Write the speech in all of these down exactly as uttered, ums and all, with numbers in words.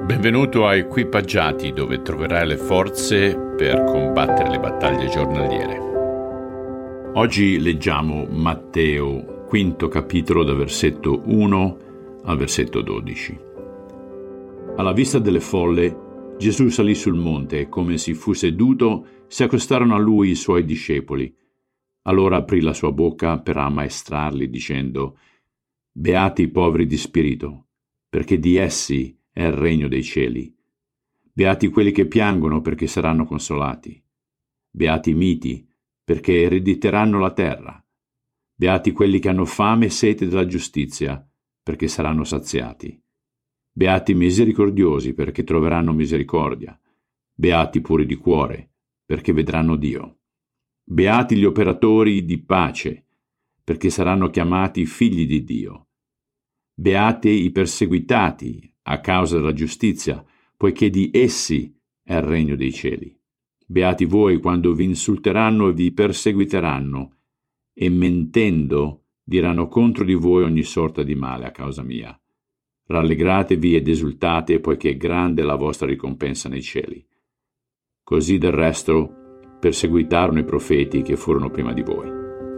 Benvenuto a Equipaggiati, dove troverai le forze per combattere le battaglie giornaliere. Oggi leggiamo Matteo, quinto capitolo, dal versetto uno al versetto dodici. Alla vista delle folle, Gesù salì sul monte e, come si fu seduto, si accostarono a lui i suoi discepoli. Allora aprì la sua bocca per ammaestrarli, dicendo: «Beati i poveri di spirito, perché di essi è il regno dei cieli. Beati quelli che piangono, perché saranno consolati. Beati i miti, perché erediteranno la terra. Beati quelli che hanno fame e sete della giustizia, perché saranno saziati. Beati i misericordiosi, perché troveranno misericordia. Beati i puri di cuore, perché vedranno Dio. Beati gli operatori di pace, perché saranno chiamati figli di Dio. Beati i perseguitati a causa della giustizia, poiché di essi è il regno dei cieli. Beati voi quando vi insulteranno e vi perseguiteranno, e mentendo diranno contro di voi ogni sorta di male a causa mia. Rallegratevi ed esultate, poiché grande è la vostra ricompensa nei cieli. Così del resto perseguitarono i profeti che furono prima di voi.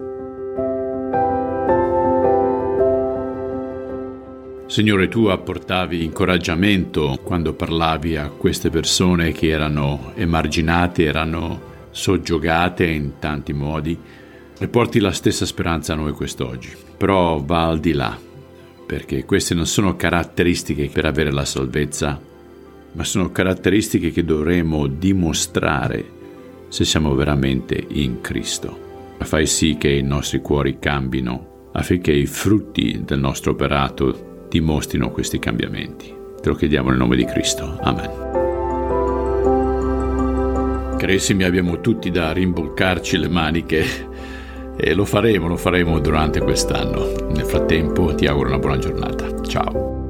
Signore, tu apportavi incoraggiamento quando parlavi a queste persone che erano emarginate, erano soggiogate in tanti modi, e porti la stessa speranza a noi quest'oggi. Però va al di là, perché queste non sono caratteristiche per avere la salvezza, ma sono caratteristiche che dovremo dimostrare se siamo veramente in Cristo. Fai sì che i nostri cuori cambino, affinché i frutti del nostro operato dimostrino questi cambiamenti. Te lo chiediamo nel nome di Cristo. Amen. Carissimi, abbiamo tutti da rimboccarci le maniche e lo faremo, lo faremo durante quest'anno. Nel frattempo ti auguro una buona giornata. Ciao.